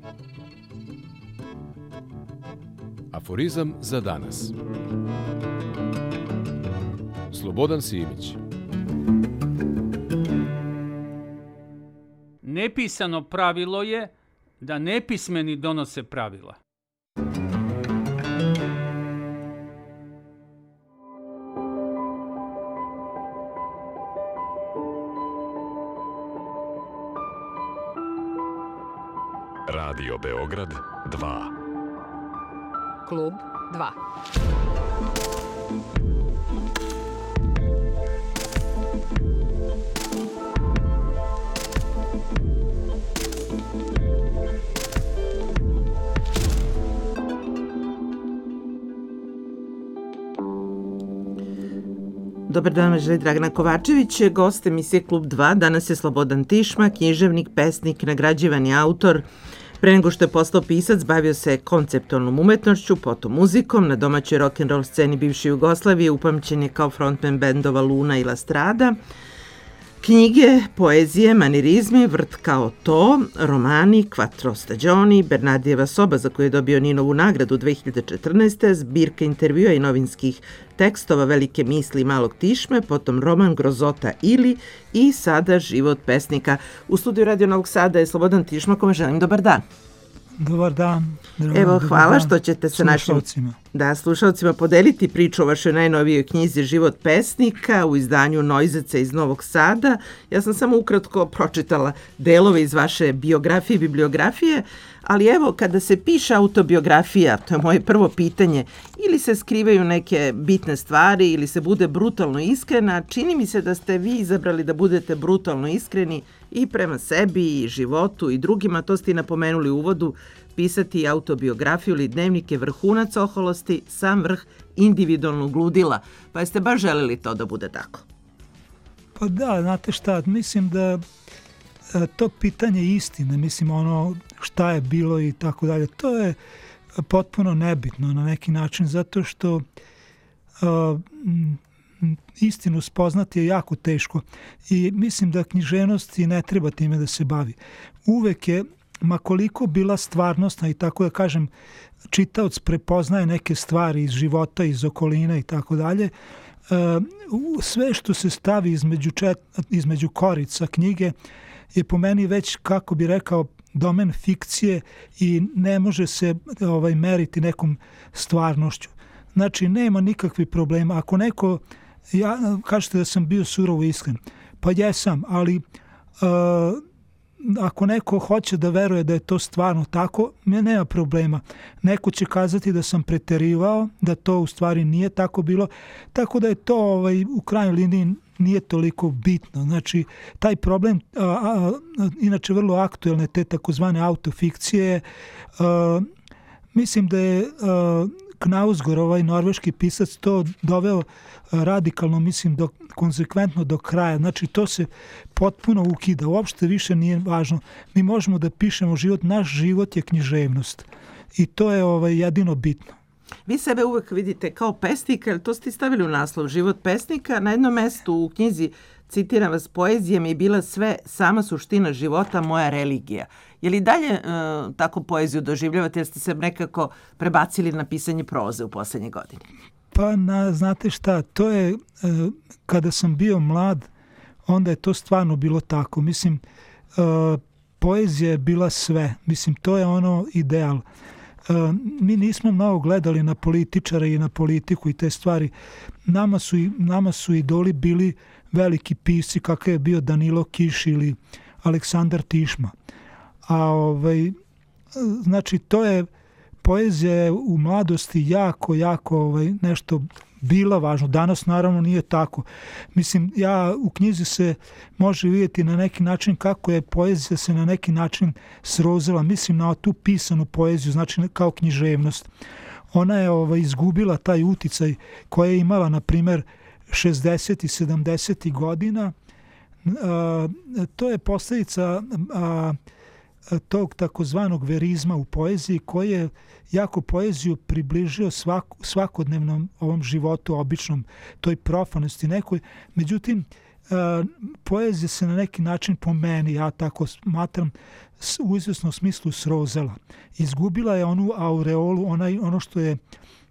Aforizam za danas. Slobodan Simić. Nepisano pravilo je da nepismeni donose pravila. Radio Beograd 2. Klub 2. Dobar dan, vas želi Dragana Kovačević, gost emisije Klub 2. Danas je Slobodan Tišma, književnik, pesnik, nagrađivani autor. Pre nego što je postao pisac, bavio se konceptualnom umetnošću, potom muzikom. Na domaćoj rock'n'roll sceni bivše Jugoslavije upamćen je kao frontman bendova Luna i La Strada. Knjige, poezije, manirizmi, Vrt kao to, romani, Quattro stagioni, Bernardijeva soba za koju je dobio Ninovu nagradu 2014. Zbirka intervjua i novinskih tekstova Velike misli malog Tišme, potom roman Grozota ili i sada Život pesnika. U studiju Radio Novog Sada je Slobodan Tišma, kome želim dobar dan. Dobar dan. Evo, hvala što ćete se našim slušalcima podeliti priču o vašoj najnovijoj knjizi Život pesnika u izdanju Noizeca iz Novog Sada. Ja sam samo ukratko pročitala delove iz vaše biografije i bibliografije, ali evo, kada se piše autobiografija, to je moje prvo pitanje, ili se skrivaju neke bitne stvari ili se bude brutalno iskrena. Čini mi se da ste vi izabrali da budete brutalno iskreni i prema sebi i životu i drugima, to ste i napomenuli u uvodu. Pisati autobiografiju ili dnevnik je vrhunac oholosti, sam vrh individualnog ludila. Pa jeste baš želeli to da bude tako? Pa da, znate šta, mislim da to pitanje istine, mislim ono šta je bilo i tako dalje, to je potpuno nebitno na neki način, zato što istinu spoznati je jako teško i mislim da književnost i ne treba time da se bavi. Uvek je, ma koliko bila stvarnostna i tako da kažem, čitaoc prepoznaje neke stvari iz života, iz okolina i tako dalje, sve što se stavi između korica knjige je po meni već, kako bi rekao, domen fikcije i ne može se meriti nekom stvarnošću. Znači, nema nikakvih problema. Ako neko, kažete da sam bio surovo iskren, pa jesam, ali ako neko hoće da veruje da je to stvarno tako, nema problema. Neko će kazati da sam preterivao, da to u stvari nije tako bilo, tako da je to u krajnjoj liniji nije toliko bitno. Znači, taj problem, inače vrlo aktuelne te takozvane autofikcije, mislim da je Knausgård, norveški pisac, to doveo radikalno, mislim, konsekventno do kraja. Znači, to se potpuno ukida. Uopšte više nije važno. Mi možemo da pišemo život. Naš život je književnost. I to je jedino bitno. Vi sebe uvek vidite kao pesnika, jer to ste stavili u naslov Život pesnika. Na jednom mestu u knjizi, citiram vas, poezija mi je bila sve, sama suština života, moja religija. Je li dalje tako poeziju doživljavate, jer ste se nekako prebacili na pisanje proze u poslednje godine? Pa, znate šta, to je, kada sam bio mlad, onda je to stvarno bilo tako. Mislim, poezija je bila sve. Mislim, to je ono ideal. Mi nismo mnogo gledali na političare i na politiku i te stvari. Nama su idoli bili veliki pisci, kakav je bio Danilo Kiš ili Aleksandar Tišma. A znači, to je, poezija je u mladosti jako nešto bila važno. Danas naravno nije tako. Mislim, u knjizi se može vidjeti na neki način kako je poezija se na neki način srozila. Mislim na tu pisanu poeziju, znači kao književnost. Ona je izgubila taj uticaj koji je imala, na primer, 60. i 70. godina. To je posljedica tog takozvanog verizma u poeziji koji je jako poeziju približio svakodnevnom ovom životu običnom, toj profanosti nekoj. Međutim, poezija se na neki način, po meni, ja tako smatram, u izvjesnom smislu srozala. Izgubila je onu aureolu, ono što je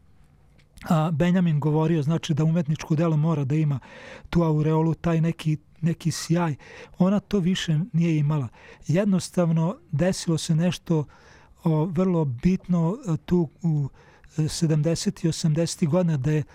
Benjamin govorio, znači da umetničko delo mora da ima tu aureolu, taj neki sjaj. Ona to više nije imala. Jednostavno desilo se nešto vrlo bitno tu u 70. i 80. godina, da je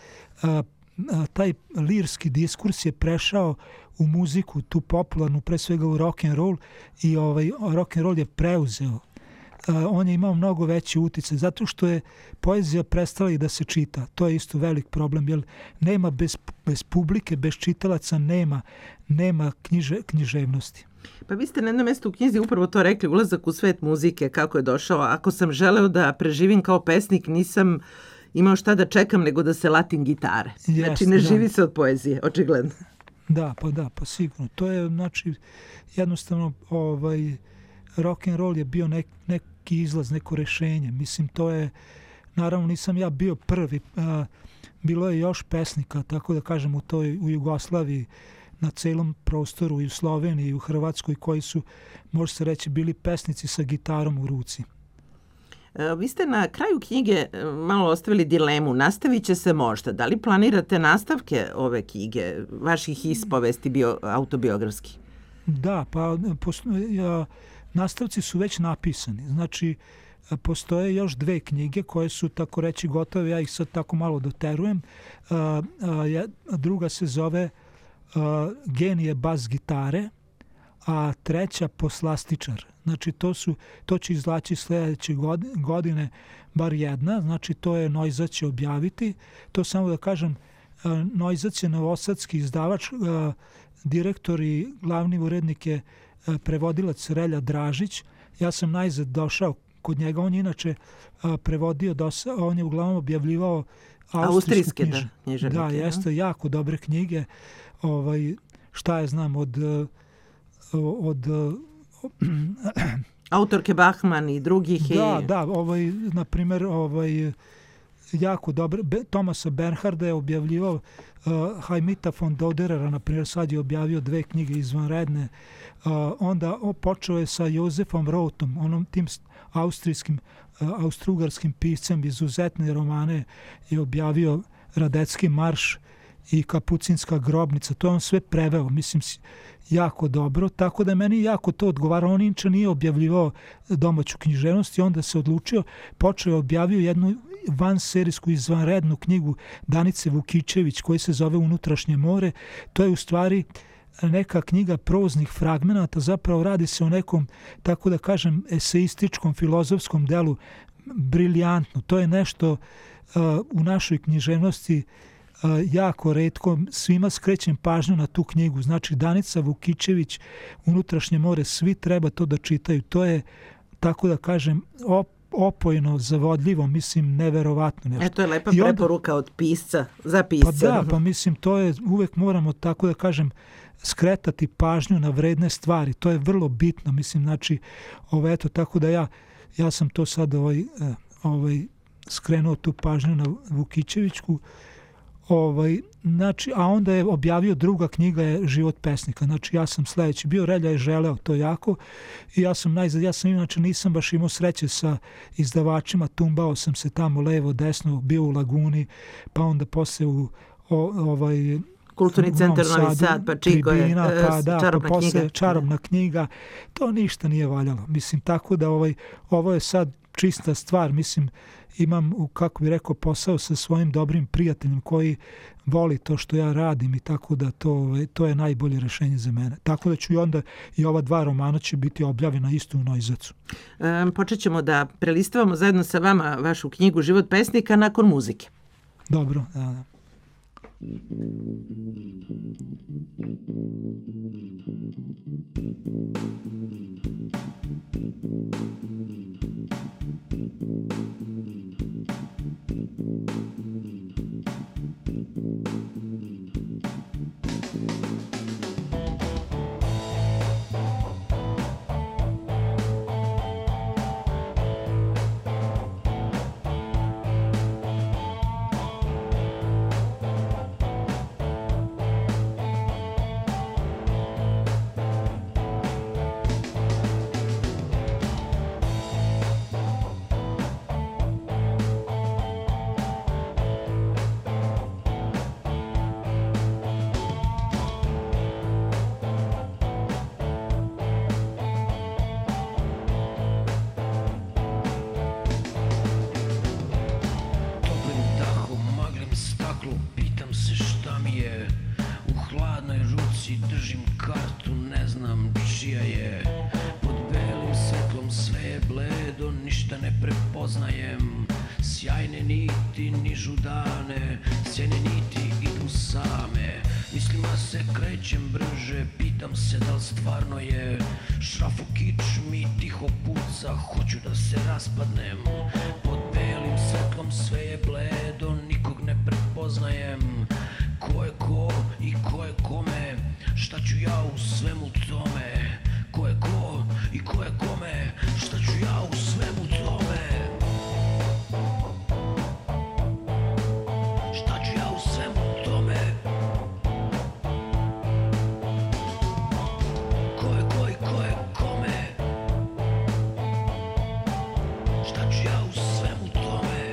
taj lirski diskurs je prešao u muziku, tu popularnu, pre svega u rock and roll, i rock and roll je preuzeo. On je imao mnogo veći uticaj, zato što je poezija prestala i da se čita. To je isto velik problem, jer nema bez publike, bez čitalaca nema književnosti. Pa vi ste na jednom mjestu u knjizi upravo to rekli, ulazak u svet muzike, kako je došao. Ako sam želeo da preživim kao pesnik, nisam imao šta da čekam nego da se latim gitare. Znači ne živi se od poezije, očigledno. Da, pa sigurno. To je, znači, jednostavno rock and roll je bio neki izlaz, neko rešenje. Mislim, to je, naravno nisam ja bio prvi, bilo je još pesnika, tako da kažem, u Jugoslaviji, na celom prostoru, i u Sloveniji, i u Hrvatskoj, koji su, može se reći, bili pesnici sa gitarom u ruci. Vi ste na kraju knjige malo ostavili dilemu, nastavit će se možda. Da li planirate nastavke ove knjige, vaših ispovesti autobiografski? Da, pa nastavci su već napisani. Znači, postoje još 2 knjige koje su, tako reći, gotove. Ja ih sad tako malo doterujem. Druga se zove Genije bas gitare, a treća Poslastičar. Znači, to će izlaći sljedeće godine bar jedna. Znači, to je Neuza će objaviti. To samo da kažem, Neuza je novosadski izdavač, direktor i glavni urednik je prevodilac Relja Dražić. Ja sam najzad došao kod njega. On je inače prevodio on je uglavnom objavljivao austrijske književnike. Da, jeste jako dobre knjige. Šta je znam od autorke Bachmann i drugih. Da, na primjer, jako dobro. Tomasa Bernharda je objavljivao, Heimita von Doderera, na primjer, sad je objavio 2 knjige izvanredne. Onda počeo je sa Josefom Rothom, onom tim austrougarskim piscem, izuzetne romane je objavio Radecki marš i Kapucinska grobnica. To je on sve preveo, mislim, jako dobro, tako da meni jako to odgovara. On inče nije objavljivao domaću književnost i onda se odlučio, počeo je objavio jednu vanserijsku izvanrednu knjigu Danice Vukićević koji se zove Unutrašnje more. To je u stvari neka knjiga proznih fragmenata, zapravo radi se o nekom, tako da kažem, eseističkom, filozofskom delu, briljantno. To je nešto u našoj književnosti jako retko, svima skrećem pažnju na tu knjigu. Znači, Danica Vukićević, Unutrašnje more, svi treba to da čitaju. To je, tako da kažem, opojno, zavodljivo, mislim, neverovatno nešto. To je lepa preporuka od pisca za pisca. Pa da, pa mislim, to je, uvek moramo, tako da kažem, skretati pažnju na vredne stvari. To je vrlo bitno, mislim, znači, eto, tako da ja sam to sad skrenuo tu pažnju na Vukićevićku. Znači, a onda je objavio druga knjiga je Život pesnika. Znači, ja sam sledeći bio, Relja je želeo to jako i ja sam inače nisam baš imao sreće sa izdavačima, tumbao sam se tamo levo, desno, bio u Laguni, pa onda posle u Kulturni centar Novi Sad, pa Čiko je čarobna knjiga. Čarobna knjiga, to ništa nije valjalo. Mislim, tako da ovo je sad čista stvar, mislim, imam, kako bi rekao, posao sa svojim dobrim prijateljem koji voli to što ja radim i tako da to je najbolje rešenje za mene. Tako da ću i onda i ova 2 romana će biti objavljena isto u Neuzacu. Počet ćemo da prelistavamo zajedno sa vama vašu knjigu Život pesnika nakon muzike. Dobro, da. prepoznajem. Sjajne niti nižu dane, sjajne niti idu same. Mislima se krećem brže, pitam se da li stvarno je. Šraf u kičmi tiho puca, hoću da se raspadnem. Pod belim svetlom sve je bledo, nikog ne prepoznajem. Ko je ko i ko je kome, šta ću ja u svemu tome? Ko je ko i ko je kome, šta ću ja u svemu tome? Šta ću ja u svemu tome? Ko je ko i ko je kome, šta ću ja u svemu tome?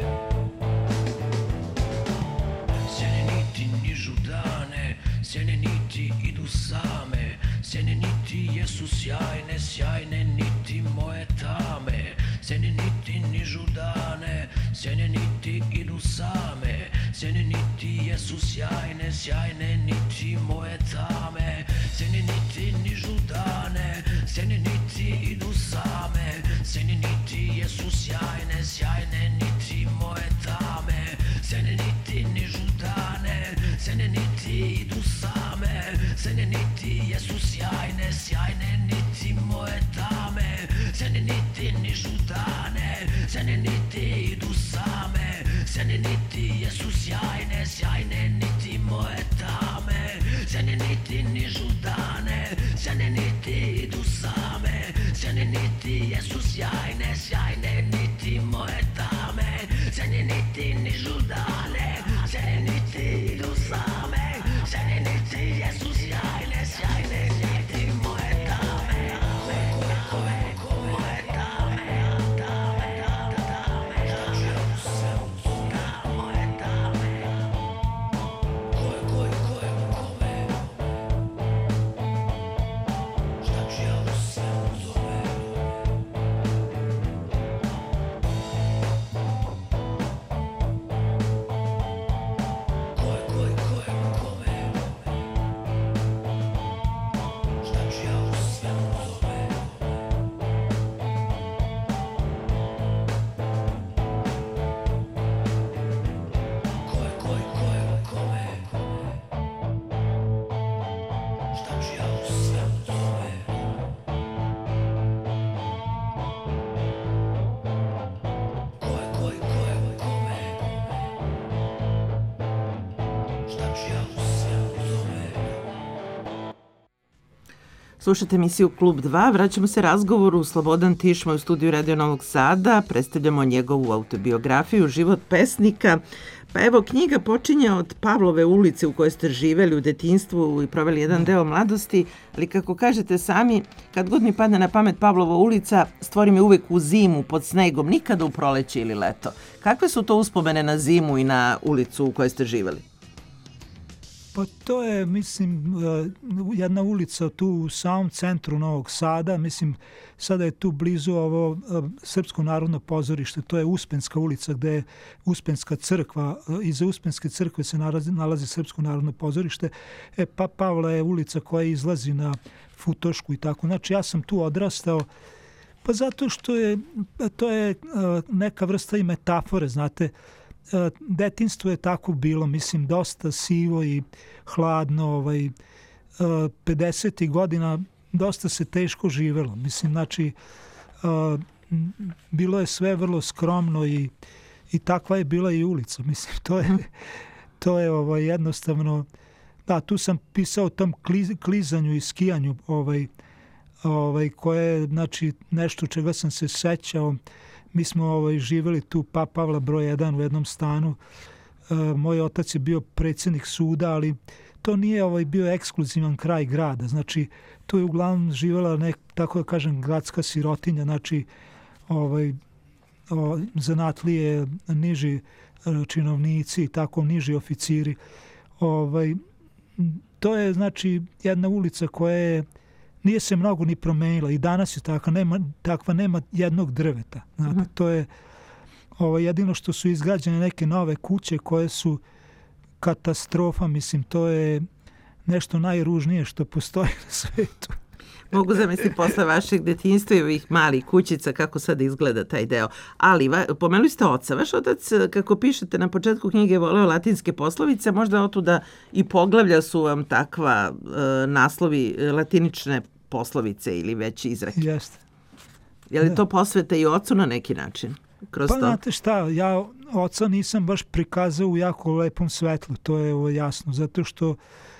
Sjajne niti nižu dane, sjajne niti idu same. Sjajne niti jesu sjajne, sjajne niti moje tame. Sjajne niti nižu dane, sjajne niti idu same. Sjajne niti jesu sjajne, sjajne niti moje tame. Sjajne niti nižu dane, sjajne niti idu same. Sjajne niti jesu sjajne, sjajne niti moje tame. Sjajne niti nižu dane, sjajne niti idu same. Sjajne niti jesu sjajne, sjajne niti moje tame. Sjajne niti nižu dane, sjajne niti idu same. Sjajne niti jesu sjajne, sjajne niti moje tame. Sjajne niti nižu dane, sjajne niti idu same. Sjajne niti jesu sjajne, sjajne niti moje tame. Sjajne niti nižu dane, sjajne niti idu same. Sjajne niti jesu sjajne, sjajne niti moje tame. Ko je moje tame, tame, tame. Šta ću ja u svemu tome, moje tame? Ko je kome? Šta ću ja u svemu tome? Ko je kome? Šta ću ja u svemu tome? Ko je kome? Šta ću ja u svemu tome? Ko je kome? Šta ću ja u svemu tome? Slušate emisiju Klub 2. Vraćamo se razgovoru. Slobodan Tišma u studiju Radio Novog Sada. Predstavljamo njegovu autobiografiju Život pesnika. Pa evo, knjiga počinje od Pavlove ulice u kojoj ste živeli u detinjstvu i proveli jedan deo mladosti, ali kako kažete sami, kad god mi padne na pamet Pavlova ulica, stvori me uvek u zimu pod snegom, nikada u proleće ili leto. Kakve su to uspomene na zimu i na ulicu u kojoj ste živeli? Pa to je, mislim, jedna ulica tu u samom centru Novog Sada. Mislim, sada je tu blizu ovo Srpsko narodno pozorište. To je Uspenska ulica gde je Uspenska crkva. Iza Uspenske crkve se nalazi Srpsko narodno pozorište. Pa Pavla je ulica koja izlazi na Futošku i tako. Znači, ja sam tu odrastao. Pa zato što to je neka vrsta i metafore, znate. Detinjstvo je tako bilo, mislim, dosta sivo i hladno, 50. godina dosta se teško živelo. Mislim, znači, bilo je sve vrlo skromno i takva je bila i ulica. Mislim, to je jednostavno, da, tu sam pisao o tom klizanju i skijanju, koje je, znači, nešto čega sam se sećao. Mi smo živjeli tu Pavla broj 1 u jednom stanu. Moj otac je bio predsjednik suda, ali to nije bio ekskluzivan kraj grada. Znači, tu je uglavnom živjela tako da kažem, gradska sirotinja, znači zanatlije, niži činovnici i tako niži oficiri. To je, znači, jedna ulica koja je nije se mnogo ni promenila i danas je takva, nema jednog drveta. Znate, to je jedino što su izgrađene neke nove kuće koje su katastrofa, mislim, to je nešto najružnije što postoji na svetu. Mogu zamisliti posle vašeg detinjstva i ovih malih kućica kako sad izgleda taj deo. Ali, pomenuli ste oca. Vaš otac, kako pišete na početku knjige, voleo latinske poslovice, možda otuda i poglavlja su vam takva naslovi latinične poslovice ili već izreke. Jeste. Je li to posveta i ocu na neki način? Kroz Pa to? znate šta, ja oca nisam baš prikazao u jako lepom svetlu, to je jasno, zato što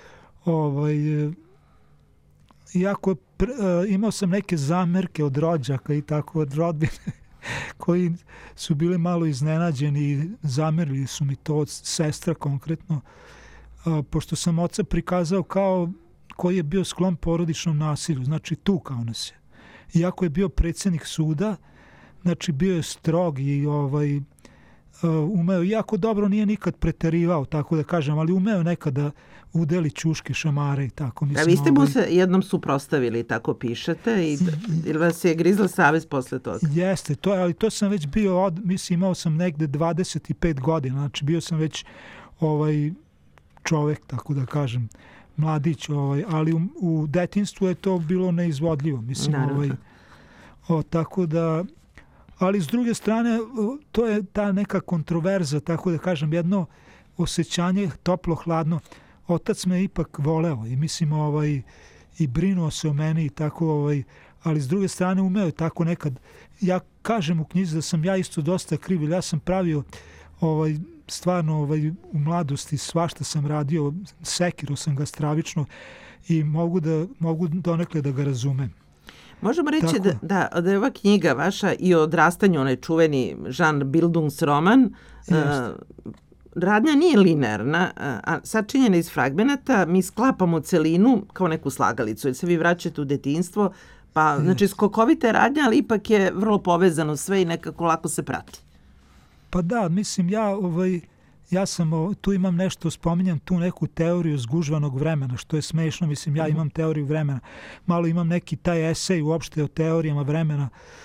iako imao sam neke zamerke od rođaka i tako od rodbine koji su bili malo iznenađeni i zamerili su mi to od sestra konkretno, pošto sam oca prikazao kao koji je bio sklon porodičnom nasilju, znači tukao nas je. Iako je bio predsjednik suda, znači bio je strog i umeo, jako dobro nije nikad preterivao, tako da kažem, ali umeo nekada udeli ćuške, šamare i tako. Mislim, a vi ste mu se jednom suprotstavili, tako pišete, ili vas je grizla savest posle toga? Jeste, ali to sam već bio, mislim, imao sam negde 25 godina, znači bio sam već čovek, tako da kažem, mladić, ali u detinjstvu je to bilo neizvodljivo, mislim, tako da, ali s druge strane, to je ta neka kontroverza, tako da kažem, jedno osjećanje toplo-hladno. Otac me ipak voleo i mislim, i brinuo se o meni i tako, ali s druge strane umeo je tako nekad. Ja kažem u knjizi da sam ja isto dosta kriv, ja sam pravio stvarno u mladosti svašta sam radio, sekirao sam ga stravično i mogu donekle da ga razumem. Možemo reći da je ova knjiga vaša i o odrastanju, onaj čuveni Jean Bildungsroman, radnja nije linearna, a sačinjena iz fragmenata, mi sklapamo celinu kao neku slagalicu, jer se vi vraćate u detinjstvo, pa znači skokovite radnja, ali ipak je vrlo povezano sve i nekako lako se prati. Pa da, mislim, ja sam, tu imam nešto, spominjam tu neku teoriju zgužvanog vremena, što je smešno, mislim, ja imam teoriju vremena. Malo imam neki taj esej uopšte o teorijama vremena.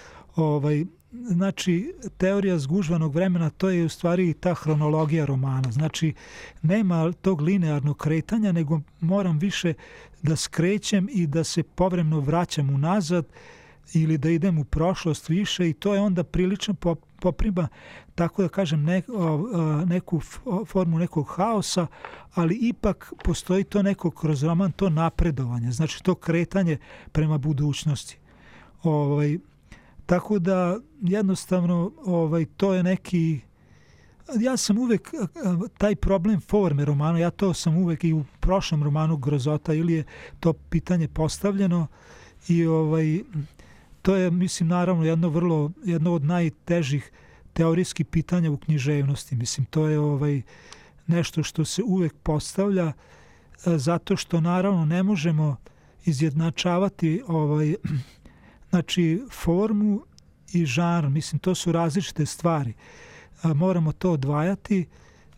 Znači, teorija zgužvanog vremena, to je u stvari ta hronologija romana. Znači, nema tog linearnog kretanja, nego moram više da skrećem i da se povremeno vraćam unazad ili da idem u prošlost više i to je onda prilično poprima, tako da kažem, neku formu nekog haosa, ali ipak postoji to neko kroz roman, to napredovanje, znači to kretanje prema budućnosti. Tako da jednostavno to je neki, ja sam uvek taj problem forme romana, ja to sam uvek i u prošlom romanu Grozota ili je to pitanje postavljeno i to je, mislim, naravno jedno od najtežih teorijskih pitanja u književnosti. Mislim, to je nešto što se uvek postavlja zato što naravno ne možemo izjednačavati znači formu i žanr. Mislim, to su različite stvari. Moramo to odvajati.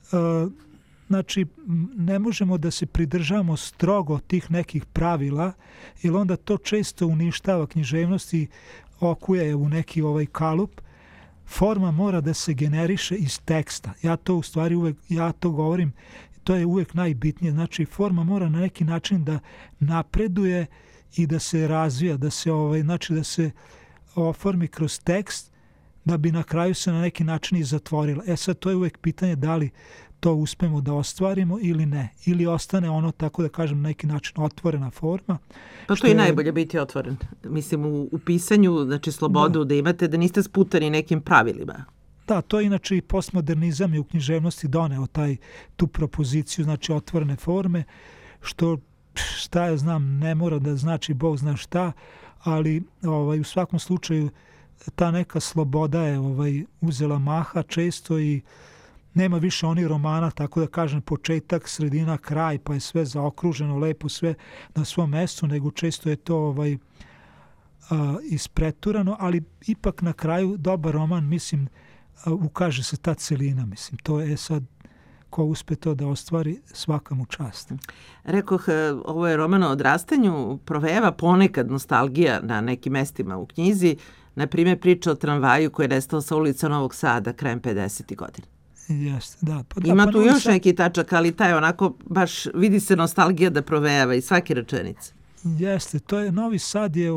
Znači, ne možemo da se pridržavamo strogo tih nekih pravila, jer onda to često uništava književnost i okuje je u neki kalup. Forma mora da se generiše iz teksta. Ja to u stvari uvek, ja to govorim, to je uvek najbitnije. Znači, forma mora na neki način da napreduje i da se razvija, da se znači da se oformi kroz tekst, da bi na kraju se na neki način i zatvorila. Sad, to je uvek pitanje da li to uspemo da ostvarimo ili ne. Ili ostane ono, tako da kažem, na neki način otvorena forma. Pa to je najbolje biti otvoren. Mislim, u pisanju, znači slobodu da imate, da niste sputani nekim pravilima. Da, to je inače i postmodernizam je u književnosti doneo tu propoziciju, znači otvorene forme, što šta ja znam, ne mora da znači Bog zna šta, ali u svakom slučaju ta neka sloboda je uzela maha često i nema više onih romana, tako da kažem, početak, sredina, kraj, pa je sve zaokruženo, lepo, sve na svom mestu, nego često je to ispreturano, ali ipak na kraju dobar roman, mislim, ukaže se ta celina, mislim, to je sad ko uspe to da ostvari, svaka mu čast. Rekoh, ovo je roman o odrastanju, provejava ponekad nostalgija na nekim mestima u knjizi, na primjer priča o tramvaju koji je nestao sa ulica Novog Sada krajem 50. godina. Jeste, da. Ima tu još neki tačak, ali taj onako baš vidi se nostalgija da provejava i svake rečenice. Jeste, to je, Novi Sad je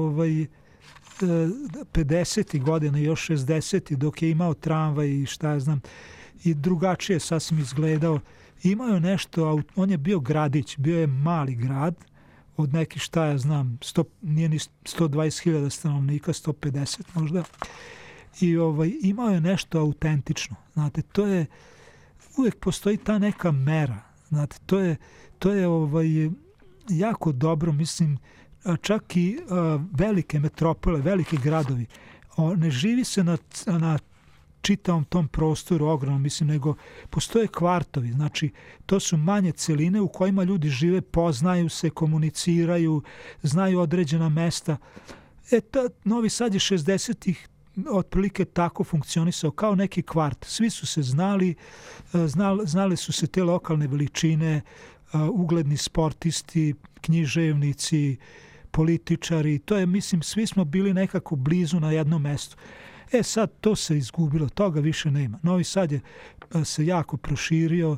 50. godina, još 60. dok je imao tramvaj i šta ja znam, i drugačije sasvim izgledao. Imao je nešto, on je bio gradić, bio je mali grad, od nekih, šta ja znam, nije ni 120.000 stanovnika, 150 možda. I imao je nešto autentično. Znate, to je, uvijek postoji ta neka mera. Znate, to je jako dobro, mislim, čak i velike metropole, veliki gradovi. Ne živi se na čitavom tom prostoru ogromnom, mislim, nego postoje kvartovi, znači to su manje celine u kojima ljudi žive, poznaju se, komuniciraju, znaju određena mesta. Novi Sad je 60-ih otprilike tako funkcionisao, kao neki kvart. Svi su se znali su se te lokalne veličine, ugledni sportisti, književnici, političari, to je, mislim, svi smo bili nekako blizu na jednom mestu. Sad to se izgubilo, toga više nema. Novi Sad je se jako proširio,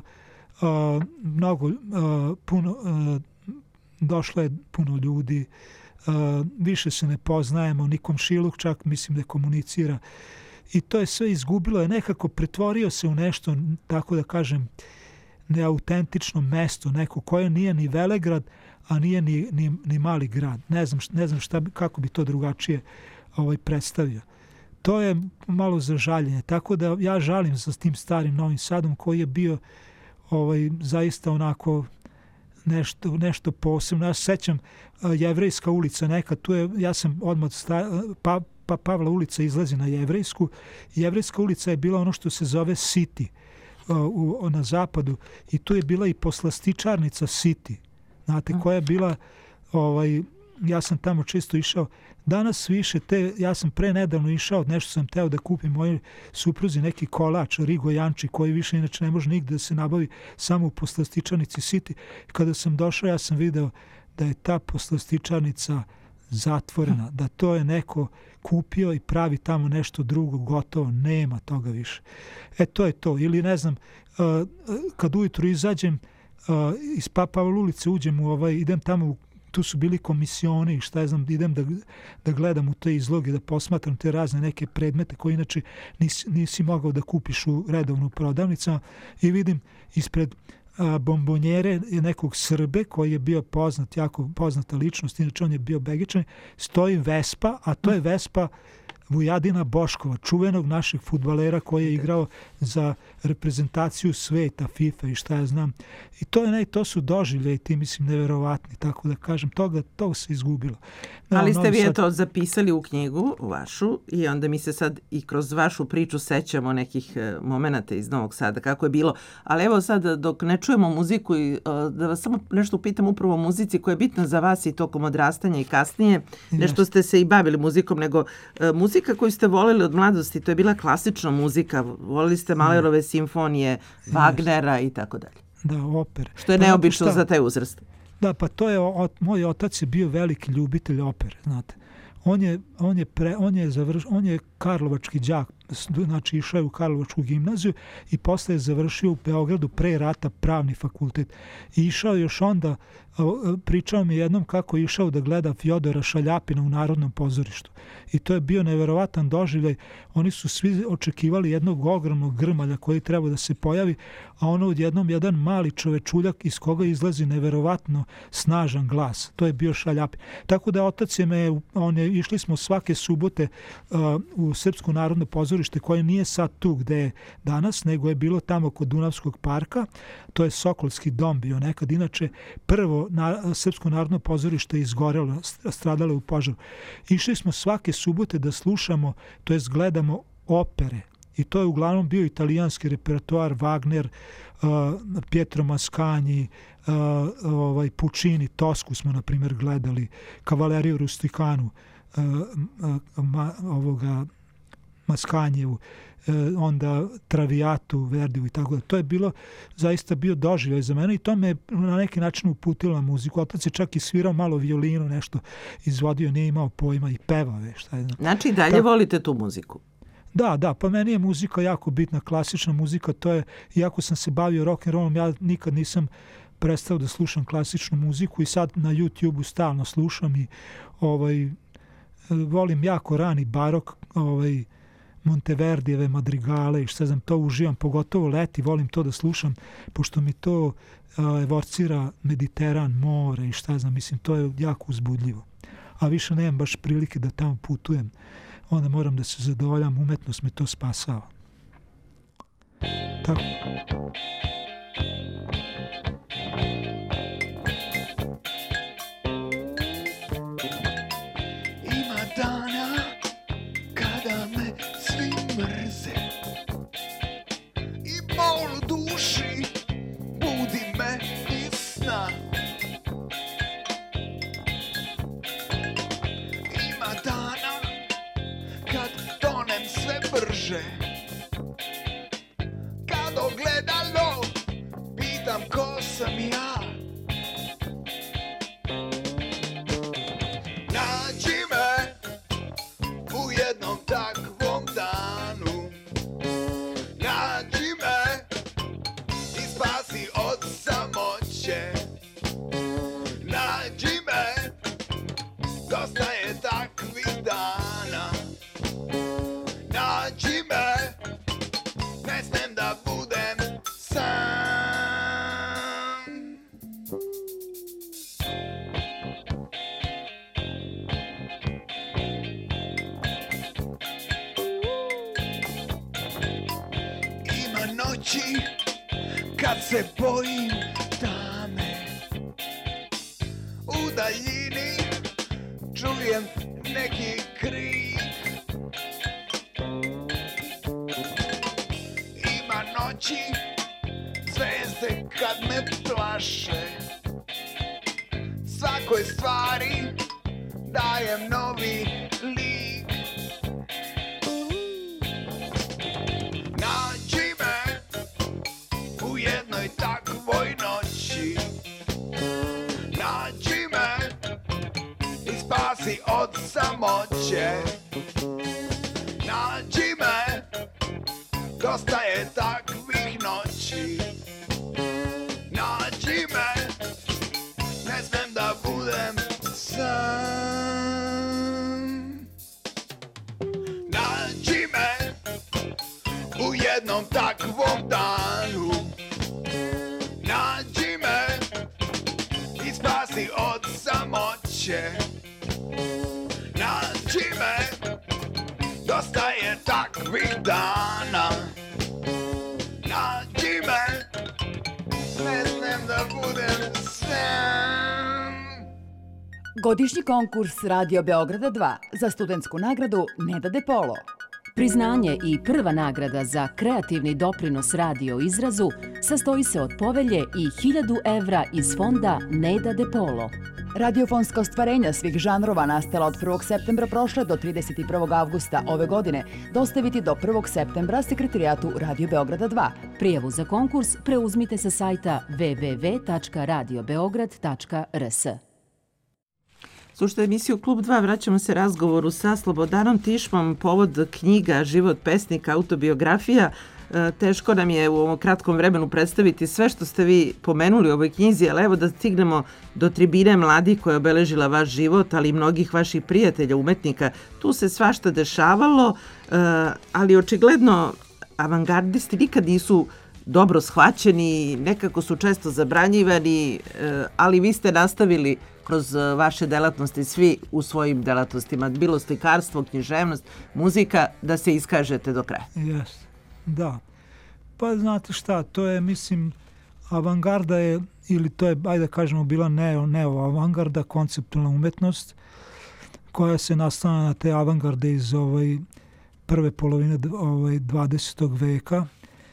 došlo je puno ljudi, više se ne poznajemo, ni komšiluk čak mislim da komunicira. I to je sve izgubilo, je nekako pretvorio se u nešto, tako da kažem, neautentično mesto, neko koje nije ni velegrad, a nije ni mali grad. Ne znam kako bi to drugačije predstavio. To je malo za žaljenje. Tako da ja žalim za tim starim Novim Sadom koji je bio zaista onako nešto posebno. Ja se sećam Jevrejska ulica neka, ja sam odmah Pavla ulica izlazi na Jevrejsku. Jevrejska ulica je bila ono što se zove City na zapadu i tu je bila i poslastičarnica City. Znate, koja je bila, ja sam tamo često išao. Danas više ja sam pre nedavno išao, nešto sam teo da kupim mojoj supruzi neki kolač, Rigo Janči, koji više inače ne može nigde da se nabavi, samo u poslastičarnici City. Kada sam došao, ja sam video da je ta poslastičarnica zatvorena, da to je neko kupio i pravi tamo nešto drugo, gotovo, nema toga više. To je to. Ili ne znam, kad ujutru izađem iz Pavla ulice, uđem idem tamo, tu su bili komisioni, šta ja znam, idem da gledam u te izloge, da posmatram te razne neke predmete koje inače nisi mogao da kupiš u redovnu prodavnicama i vidim ispred bombonjere nekog Srbe koji je bio poznat, jako poznata ličnost, inače on je bio Begičan, stoji Vespa, a to je Vespa Vujadina Boškova, čuvenog našeg fudbalera koji je igrao za reprezentaciju sveta, FIFA i šta ja znam. I to su doživljaji ti, mislim, neverovatni, tako da kažem, to se izgubilo. Ali ste vi to zapisali u knjigu vašu i onda mi se sad i kroz vašu priču sećamo nekih momenata iz Novog Sada, kako je bilo. Ali evo sad, dok ne čujemo muziku, da vas samo nešto pitam upravo o muzici koja je bitna za vas i tokom odrastanja i kasnije. Nešto ste se i bavili muzikom, nego muzika koju ste voleli od mladosti, to je bila klasična muzika. Volili ste Mahlerove simfonije, Wagnera i tako dalje. Da, opere. Što je neobično za taj uzrast. Da, pa to je, moj otac je bio veliki ljubitelj opere, znate. On je karlovački đak, znači išao je u Karlovačku gimnaziju i posle je završio u Beogradu pre rata pravni fakultet. I išao još onda, pričao mi jednom kako je išao da gleda Fjodora Šaljapina u Narodnom pozorištu. I to je bio neverovatan doživljaj. Oni su svi očekivali jednog ogromnog grmalja koji treba da se pojavi, a ono odjednom jedan mali čovečuljak iz koga izlazi neverovatno snažan glas. To je bio Šaljapin. Tako da otac išli smo svake subote u Srpsko narodno pozorište koje nije sad tu gde je danas, nego je bilo tamo kod Dunavskog parka. To je Sokolski dom bio nekad. Inače, prvo Srpsko narodno pozorište izgorelo, stradalo u požaru. Išli smo svake subote da slušamo, to jest gledamo opere. I to je uglavnom bio italijanski repertoar, Wagner, Pietro Mascagni, Puccini, Tosku smo, na primjer, gledali, Kavaleriju Rusticanu, Mascanjevu, onda Traviatu, Verdiju i tako da. To je bilo, zaista bio doživljaj za mene i to me na neki način uputilo na muziku. Otac je čak i svirao malo violinu, nešto izvodio, nije imao pojma i pevao, šta je znam. Znači dalje volite tu muziku? Da, pa meni je muzika jako bitna, klasična muzika, to je, iako sam se bavio rock'n'rollom, ja nikad nisam prestao da slušam klasičnu muziku i sad na YouTube-u stalno slušam i volim jako rani barok, Monteverdijeve madrigale i šta znam, to uživam, pogotovo leti, volim to da slušam, pošto mi to evocira Mediteran, more i šta znam, mislim, to je jako uzbudljivo. A više nemam baš prilike da tamo putujem, onda moram da se zadovoljam, umetnost me to spasava. Tako. Ima dana kada me svi mrze i bol u duši budi me iz sna. Ima dana kad tonem sve brže, kad ogledalo pitam ko sam ja. Nađi me u jednom takvom danu, nađi me i spasi od samoće. Nađi me, dosta je takvih dana. Nađi me, ne smem da budem sam. Ima noći kad se bojim tame, u daljini čujem neki krik. Ima noći zvezde kad me plaše, svakoj stvari dajem novi lik. Nađi me u jednoj takvoj noći, nađi me i spasi od samoće. Nađi me, dosta je takvih noći. Nađi me, ne smem da budem sam. Nađi me u jednom takvom danu, nađi me i spasi od samoće. Nađi me, dosta je takvih dana. Nađi me, ne smem da budem sam. Godišnji konkurs Radio Beograda 2 za studentsku nagradu Neda De Polo. Priznanje i prva nagrada za kreativni doprinos radio izrazu sastoji se od povelje i 1000 evra iz fonda Neda De Polo. Radiofonska ostvarenja svih žanrova nastala od 1. septembra prošle do 31. avgusta ove godine dostaviti do 1. septembra sekretarijatu Radio Beograda 2. Prijavu za konkurs preuzmite sa sajta www.radiobeograd.rs. Slušajte emisiju Klub 2, vraćamo se razgovoru sa Slobodanom Tišmom, povod knjiga Život pesnika, autobiografija. Teško nam je u ovom kratkom vremenu predstaviti sve što ste vi pomenuli u ovoj knjizi, ali evo da stignemo do tribine mladih koja je obeležila vaš život, ali i mnogih vaših prijatelja, umetnika. Tu se svašta dešavalo, ali očigledno avangardisti nikad nisu dobro shvaćeni, nekako su često zabranjivani, ali vi ste nastavili kroz vaše delatnosti, svi u svojim delatnostima, bilo slikarstvo, književnost, muzika, da se iskažete do kraja. Jeste, da. Pa znate šta, to je, mislim, avangarda je, ili to je, ajde da kažemo, bila neo-avangarda, konceptualna umetnost, koja se nastavlja na te avangarde iz prve polovine 20. veka.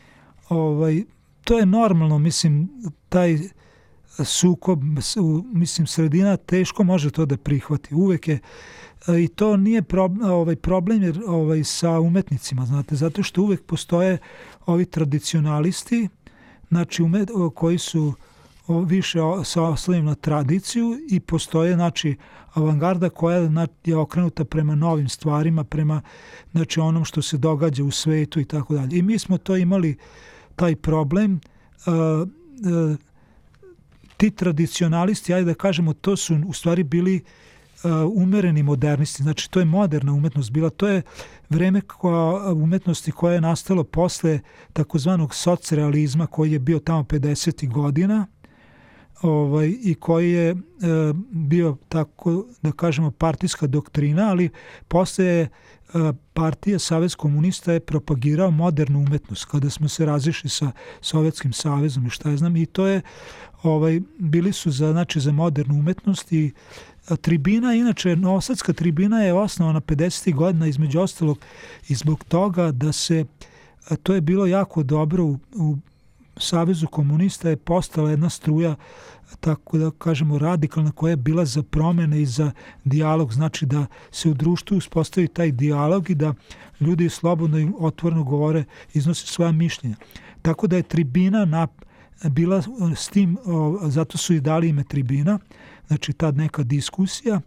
To je normalno, mislim, taj sukob, mislim, sredina teško može to da prihvati. Uvek je, i to nije problem jer, sa umetnicima, znate, zato što uvek postoje ovi tradicionalisti, znači koji su više sa oslanjem na tradiciju i postoje, znači, avangarda koja je okrenuta prema novim stvarima, prema, znači, onom što se događa u svetu i tako dalje. I mi smo to imali, taj problem, ti tradicionalisti, ajde da kažemo, to su u stvari bili umereni modernisti, znači to je moderna umetnost bila, to je vreme umetnosti koje je nastalo posle takozvanog socrealizma koji je bio tamo 50. godina i koji je bio, tako da kažemo, partijska doktrina, ali posle je partija Savez komunista je propagirao modernu umetnost kada smo se razišli sa Sovjetskim savezom i šta ja znam, i to je bili su za modernu umetnost. I tribina, inače Novosadska tribina je osnovana 50. godina između ostalog i zbog toga da se, to je bilo jako dobro u Savezu komunista je postala jedna struja, tako da kažemo, radikalna, koja je bila za promene i za dijalog, znači da se u društvu uspostavi taj dijalog i da ljudi slobodno i otvoreno govore, iznose svoja mišljenja. Tako da je tribina bila s tim, zato su i dali ime tribina, znači tad neka diskusija.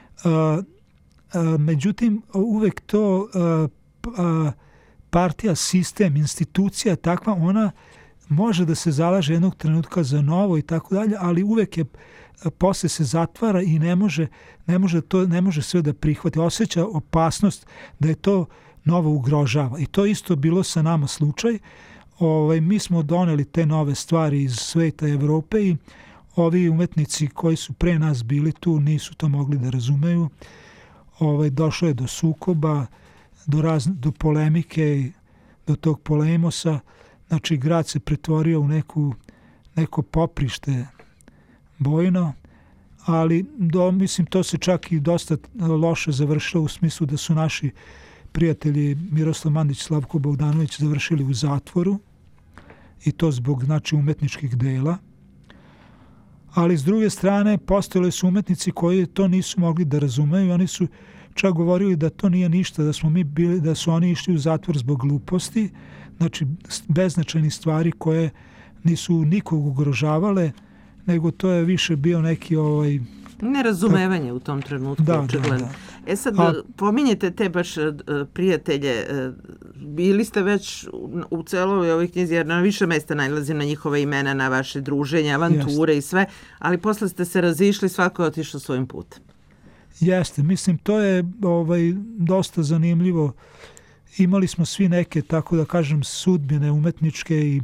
Međutim, uvek to partija, sistem, institucija takva, ona može da se zalaže jednog trenutka za novo i tako dalje, ali uvek je posle se zatvara i ne može sve da prihvati. Osjeća opasnost da je to novo ugrožava. I to isto bilo sa nama slučaj. Mi smo doneli te nove stvari iz sveta Evrope i ovi umetnici koji su pre nas bili tu nisu to mogli da razumeju. Došlo je do sukoba, do polemike i do tog polemosa. Znači, grad se pretvorio u neko poprište bojno, ali mislim to se čak i dosta loše završilo u smislu da su naši prijatelji Miroslav Mandić i Slavko Bogdanović završili u zatvoru i to zbog umetničkih dela. Ali s druge strane postojali su umetnici koji to nisu mogli da razumeju i oni su čak govorili da to nije ništa, da su oni išli u zatvor zbog gluposti, znači beznačajnih stvari koje nisu nikog ugrožavale, nego to je više bio neki nerazumevanje u tom trenutku, očigledno. Sad, pominjete te baš prijatelje, bili ste već u celoj ovoj knjizi, jer na više mesta nalazim na njihove imena, na vaše druženje, avanture i sve, ali posle ste se razišli, svako je otišao svojim putem. Jeste, mislim, to je dosta zanimljivo. Imali smo svi neke, tako da kažem, sudbine umetničke i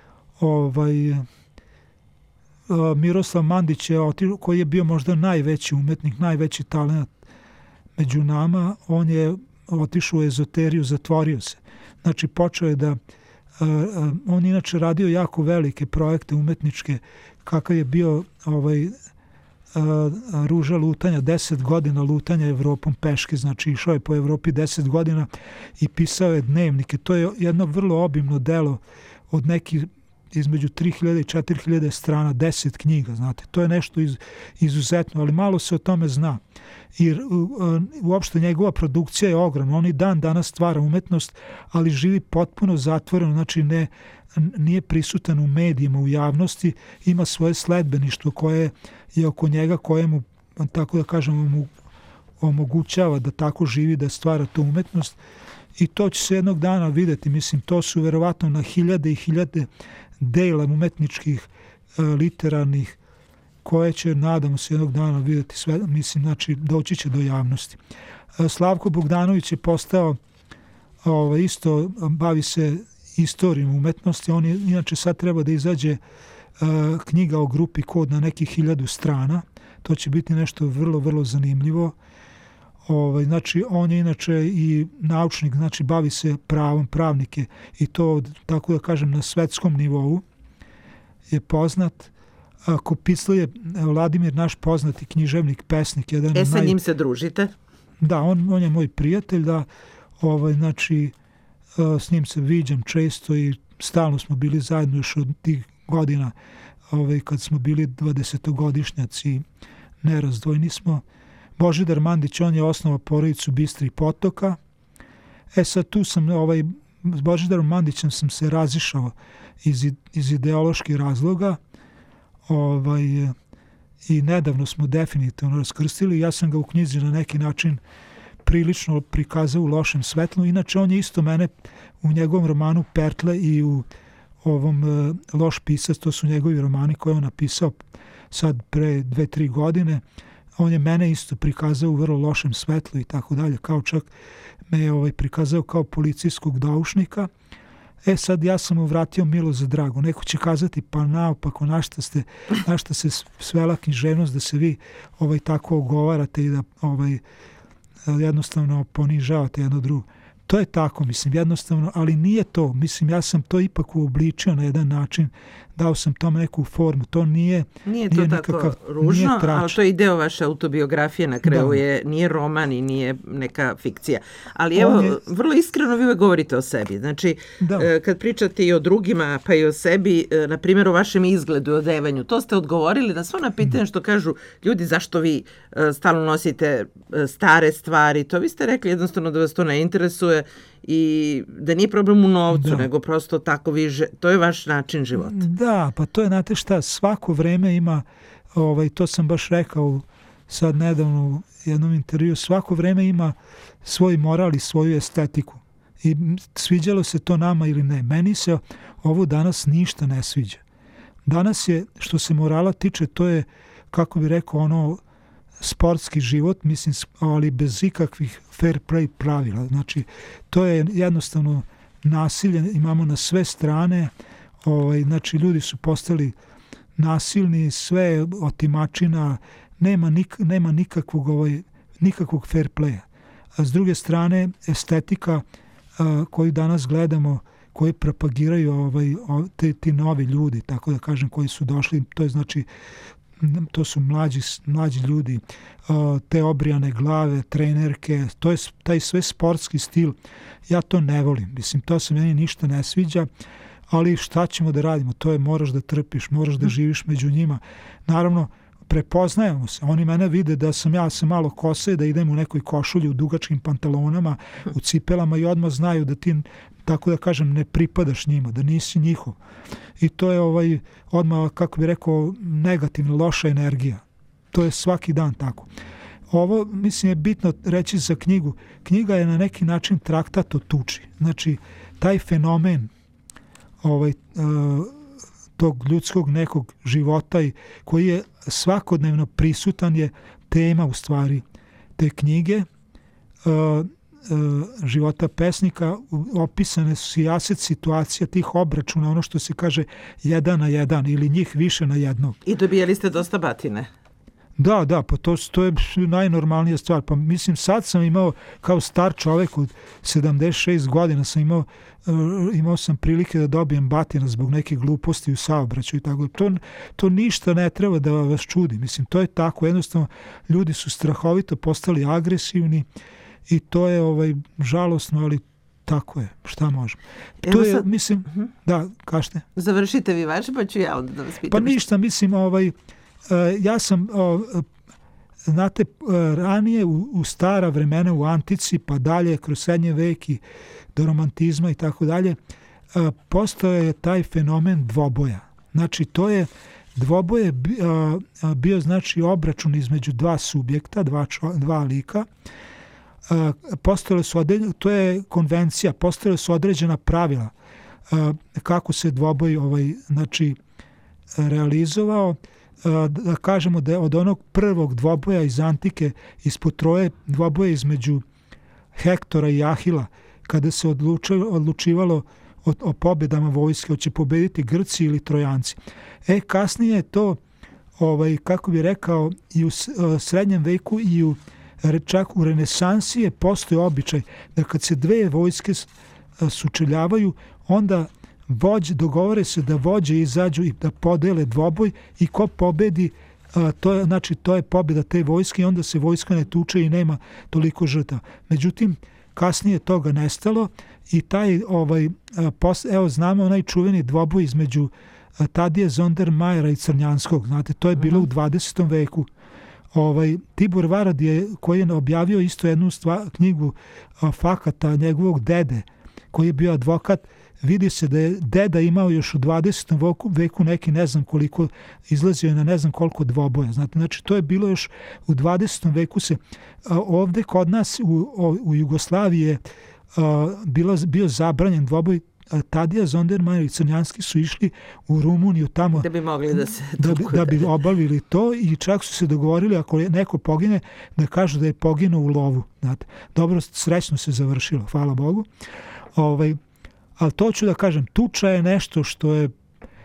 Miroslav Mandić koji je bio možda najveći umetnik, najveći talent među nama, on je otišao u ezoteriju, zatvorio se. Znači, počeo je da on inače radio jako velike projekte umetničke, kakav je bio Ruža lutanja, 10 godina lutanja Evropom peške, znači išao je po Evropi 10 godina i pisao je dnevnike. To je jedno vrlo obimno delo od nekih između 3000 i 4000 strana, 10 knjiga, znate. To je nešto izuzetno, ali malo se o tome zna. I uopšte njegova produkcija je ogromna. On i danas stvara umetnost, ali živi potpuno zatvoreno, znači nije prisutan u medijima, u javnosti, ima svoje sledbeništvo koje je oko njega, koje mu, tako da kažem, omogućava da tako živi, da stvara tu umetnost. I to će se jednog dana videti. Mislim, to su verovatno na hiljade i hiljade dela umetničkih, literarnih, koje će, nadamo se, jednog dana videti sve, mislim, znači, doći će do javnosti. Slavko Bogdanović je postao, isto, bavi se istorijom umetnosti, on je, inače, sad treba da izađe knjiga o grupi Kod na nekih 1000 strana, to će biti nešto vrlo, vrlo zanimljivo. Znači, on je inače i naučnik, znači bavi se pravom, pravnike i to, tako da kažem, na svetskom nivou je poznat. Kopislo je Vladimir, naš poznati književnik, pesnik. Sa njim se družite? Da, on je moj prijatelj, da, znači, s njim se viđam često i stalno smo bili zajedno još od tih godina, kad smo bili 20-godišnjaci, nerazdvojni smo. Božidar Mandić, on je osnovao porodicu Bistrih potoka. Sad tu sam, s Božidarom Mandićem sam se razišao iz ideoloških razloga i nedavno smo definitivno raskrstili. Ja sam ga u knjizi na neki način prilično prikazao u lošem svetlu. Inače, on je isto mene u njegovom romanu Pertle i u ovom Loš pisac, to su njegovi romani koje on napisao sad pre 2-3 godine. On je mene isto prikazao u vrlo lošem svetlu i tako dalje, kao čak me je prikazao kao policijskog doušnika. Sad ja sam mu vratio milo za drago. Neko će kazati, pa naopako, na šta se svela književnost da se vi tako ogovarate i da jednostavno ponižavate jedno drugo. To je tako, mislim, jednostavno, ali nije to. Mislim, ja sam to ipak uobličio na jedan način, dao sam tome neku formu. To nije to tako ružno, ali to je deo vaše autobiografije na kraju, nije roman i nije neka fikcija. Ali vrlo iskreno vi uvek govorite o sebi. Znači, kad pričate i o drugima, pa i o sebi, na primjer o vašem izgledu i odevanju, to ste odgovorili na svo na pitanje što kažu ljudi zašto vi stalno nosite stare stvari. To vi ste rekli jednostavno da vas to ne interesuje i da nije problem u novcu, nego prosto tako to je vaš način života. Da, pa to je, znate šta, svako vreme ima, to sam baš rekao sad nedavno u jednom intervju, svako vreme ima svoj moral i svoju estetiku. I sviđalo se to nama ili ne. Meni se ovo danas ništa ne sviđa. Danas je, što se morala tiče, to je, kako bi rekao, sportski život, mislim, ali bez ikakvih fair play pravila. Znači, to je jednostavno nasilje, imamo na sve strane, znači, ljudi su postali nasilni, sve otimačina, nema nikakvog fair playa. A s druge strane, estetika koju danas gledamo, koji propagiraju ti novi ljudi, tako da kažem, koji su došli, to je znači, to su mlađi ljudi, te obrijane glave, trenerke, to je taj sve sportski stil. Ja to ne volim, mislim, to se meni ništa ne sviđa, ali šta ćemo da radimo? To je, moraš da trpiš, moraš da živiš među njima. Naravno, prepoznajemo se. Oni mene vide da sam malo kose, da idem u nekoj košulji, u dugačkim pantalonama, u cipelama i odmah znaju da ti, tako da kažem, ne pripadaš njima, da nisi njihov. I to je odmah, kako bi rekao, negativna, loša energija. To je svaki dan tako. Ovo, mislim, je bitno reći za knjigu. Knjiga je na neki način traktat o tuči. Znači, taj fenomen tog ljudskog nekog života i koji je svakodnevno prisutan je tema u stvari te knjige života pesnika. Opisane su sijaset situacija tih obračuna, ono što se kaže 1 na 1 ili njih više na jednog. I dobijali ste dosta batine. Da, pa to je najnormalnija stvar. Pa mislim, sad sam imao, kao star čovek od 76 godina, imao sam prilike da dobijem batina zbog neke gluposti u saobraćaju i tako. To ništa ne treba da vas čudi. Mislim, to je tako. Jednostavno, ljudi su strahovito postali agresivni i to je žalosno, ali tako je. Šta možemo? To je, mislim, da, kažete. Završite vi vaše, pa ću ja onda da vas pitam. Pa ništa, mislim, ja sam, znate, ranije u stara vremena, u antici, pa dalje, kroz srednji vek i do romantizma i tako dalje, postao je taj fenomen dvoboja. Znači, to je, dvoboj je bio, znači, obračun između dva subjekta, dva lika. To je konvencija, postojale su određena pravila kako se dvoboj, znači, realizovao. Da kažemo da je od onog prvog dvoboja iz antike, ispod Troje, dvoboja između Hektora i Ahila, kada se odlučivalo o pobedama vojske, hoće pobediti Grci ili Trojanci. Kasnije je to, kako bi rekao, i u srednjem veku i čak u renesansi je postoji običaj da kad se dve vojske sučeljavaju, onda dogovore se da vođe izađu i da podele dvoboj i ko pobedi, to je pobjeda te vojske i onda se vojska ne tuče i nema toliko žrtava. Međutim, kasnije toga nestalo i taj, znamo onaj čuveni dvoboj između Tadija Zondermajera i Crnjanskog, znate, to je bilo u 20. veku. Tibor Varad koji je objavio isto jednu knjigu fakata njegovog dede, koji je bio advokat. Vidi se da je deda imao još u 20. veku neki, ne znam koliko, izlazio je na ne znam koliko dvoboja. Znači, to je bilo još u 20. veku se, ovde kod nas u Jugoslaviji je bio zabranjen dvoboj Tadija Zonderman i Crnjanski su išli u Rumuniju tamo Da bi mogli da se da bi obavili to i čak su se dogovorili ako neko pogine da kažu da je poginuo u lovu. Znate. Dobro, srećno se završilo, hvala Bogu. Ali to ću da kažem, tuča je nešto što je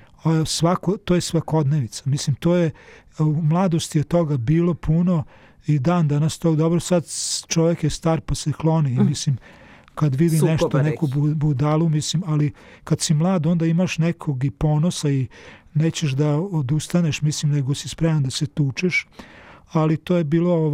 to je svakodnevica. Mislim, to je u mladosti je toga bilo puno i dan danas tog dobro, sad čovjek je star pa se kloni i mislim kad vidi nešto, neku budalu, mislim, ali kad si mlad onda imaš nekog i ponosa i nećeš da odustaneš, mislim, nego si spreman da se tučeš, ali to je bilo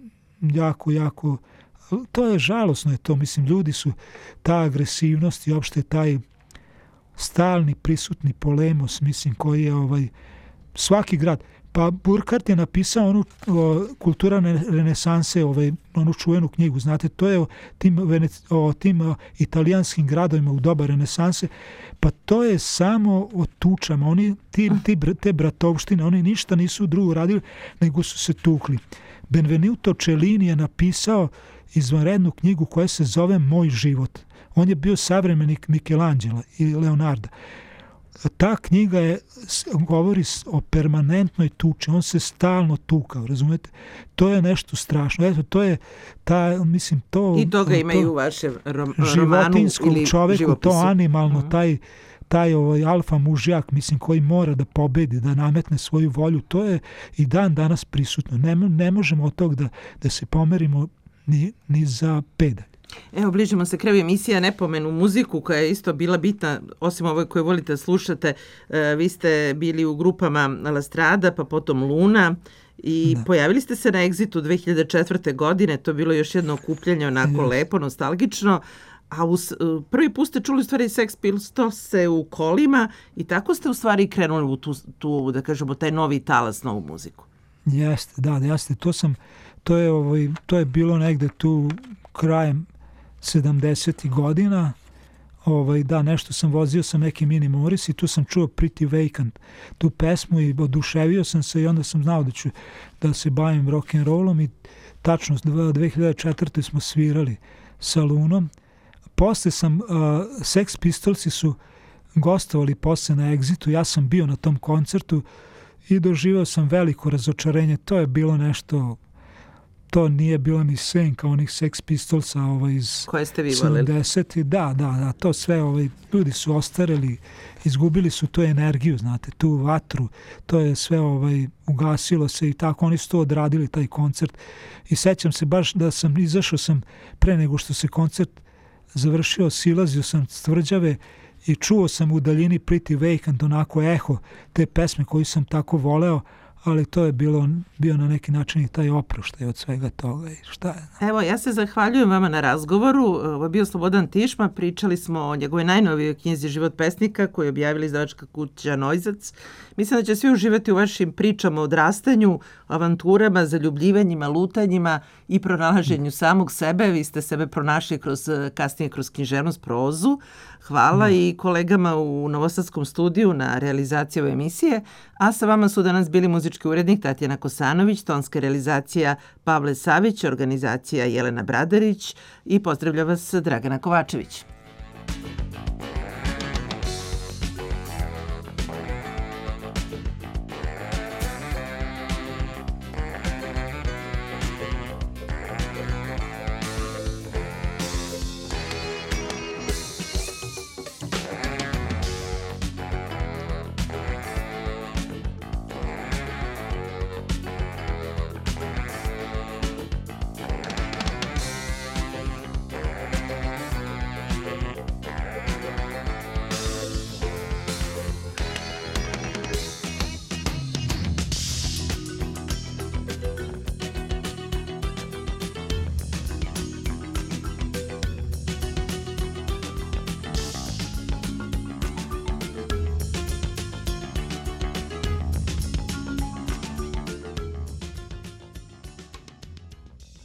jako, to je žalosno je to, mislim, ljudi su ta agresivnost i uopšte taj stalni prisutni polemos, mislim, koji je svaki grad. Pa Burkhardt je napisao onu Kultura renesanse, onu čuvenu knjigu, znate, to je o tim italijanskim gradovima u doba renesanse, pa to je samo o tučama, oni, te bratovštine, oni ništa nisu drugo radili, nego su se tukli. Benvenuto Cellini je napisao izvanrednu knjigu koja se zove Moj život. On je bio savremenik Michelangela i Leonarda. Ta knjiga govori o permanentnoj tuči, on se stalno tukao, razumete? To je nešto strašno. Eto, to je mislim, to... I toga imaju u vašem romanu životinskog ili čoveku, živopisu. to animalno, taj alfa mužjak, mislim, koji mora da pobedi, da nametne svoju volju, to je i dan danas prisutno. Ne možemo od tog da se pomerimo ni za pedalj. Evo, bližimo se kraju emisija, nepomenu muziku koja je isto bila bitna, osim ovoj koju volite da slušate. Vi ste bili u grupama La Strada, pa potom Luna i pojavili ste se na Exitu 2004. godine, to je bilo još jedno okupljanje, onako lepo, nostalgično, a prvi put ste čuli u stvari Sex Pistols u kolima i tako ste u stvari krenuli u tu da kažemo, taj novi talas, novu muziku. Jeste, jeste, to je bilo negde tu krajem 70. godina, nešto sam vozio sa neki Mini Morris i tu sam čuo Pretty Vacant, tu pesmu i oduševio sam se i onda sam znao da ću da se bavim rock'n'rollom i tačno 2004. smo svirali sa Lunom. Posle sam, Sex Pistolsi su gostovali posle na Exitu, ja sam bio na tom koncertu i doživao sam veliko razočarenje, to je bilo nešto... To nije bilo ni sen kao onih Sex Pistolsa iz koje ste vi voleli. 70. Da, to sve, ljudi su ostareli, izgubili su tu energiju, znate, tu vatru, to je sve ugasilo se i tako, oni su to odradili, taj koncert. I sećam se baš da izašao sam pre nego što se koncert završio, silazio sam s tvrđave i čuo sam u daljini Pretty Vacant, onako eho te pesme koju sam tako voleo, ali to je bio na neki način i taj oproštaj od svega toga i šta je. Evo, ja se zahvaljujem vama na razgovoru. Ovo je bio Slobodan Tišma, pričali smo o njegovoj najnovijoj knjizi Život pesnika koju je objavila izdavačka kuća Noizac. Mislim da će svi uživati u vašim pričama o odrastanju, avanturama, zaljubljivanjima, lutanjima i pronalaženju samog sebe. Vi ste sebe pronašli kasnije kroz književnost, prozu. Hvala i kolegama u Novosadskom studiju na realizaciji ove emisije, a sa vama su danas bili muzički urednik Tatjana Kosanović, tonska realizacija Pavle Savić, organizacija Jelena Bradarić i pozdravlja vas Dragana Kovačević.